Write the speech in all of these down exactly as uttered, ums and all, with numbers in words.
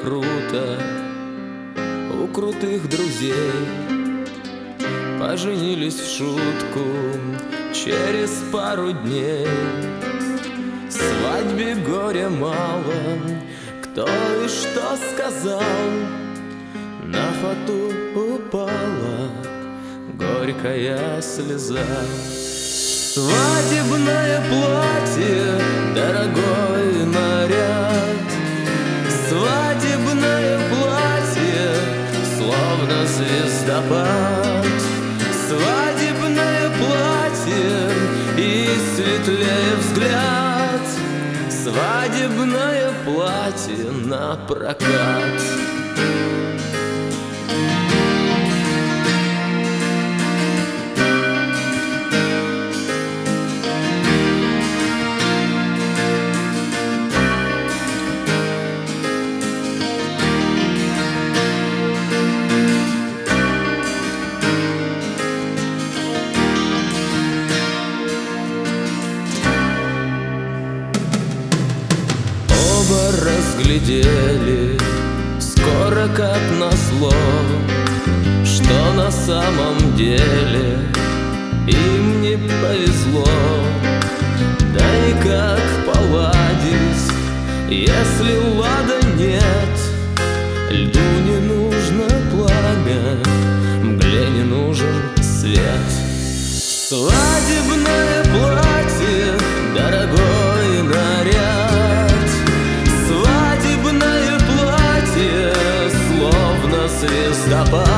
круто у крутых друзей. Поженились в шутку через пару дней. Свадьбе горя мало, кто и что сказал. На фату упала горькая слеза. Свадебное платье, дорогой наряд. Свадебное платье, словно звездопад. Свадебное платье и светлее взгляд. Свадебное платье на прокат. Разглядели скоро как назло, что на самом деле им не повезло. Да и как поладить, если лада нет? Льду не нужно пламя, мгле не нужен свет. Свадебное платье, дорогой наряд. Свадебное платье, словно звездопад.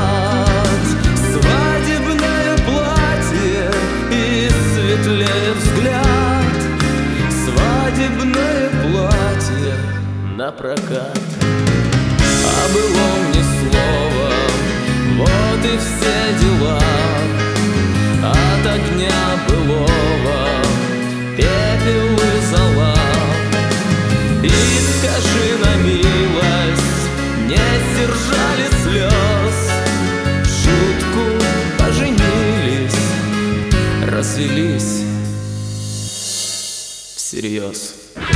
Свадебное платье и светлее взгляд. Свадебное платье на прокат. О былом ни слова, вот и все дела. От огня былого пепел и зола. И скажи на милость, не сдержали слез. В шутку поженились, развелись всерьез.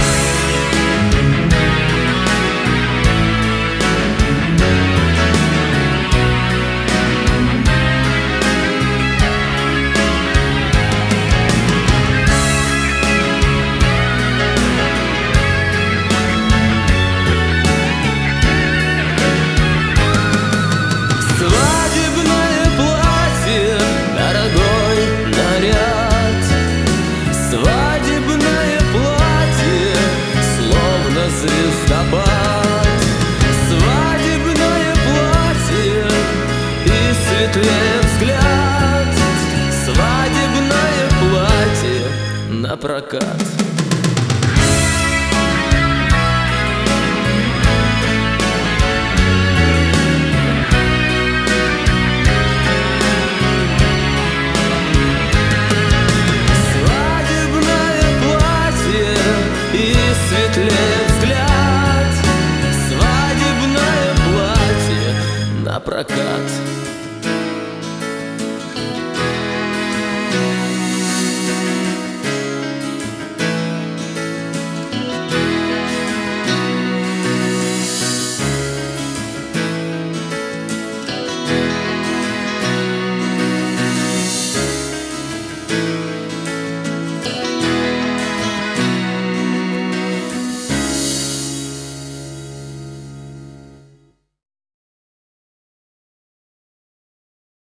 Звездопад. Свадебное платье и светлее взгляд. Свадебное платье на прокат. Свадебное платье и светлее взгляд. Свадебное платье на прокат.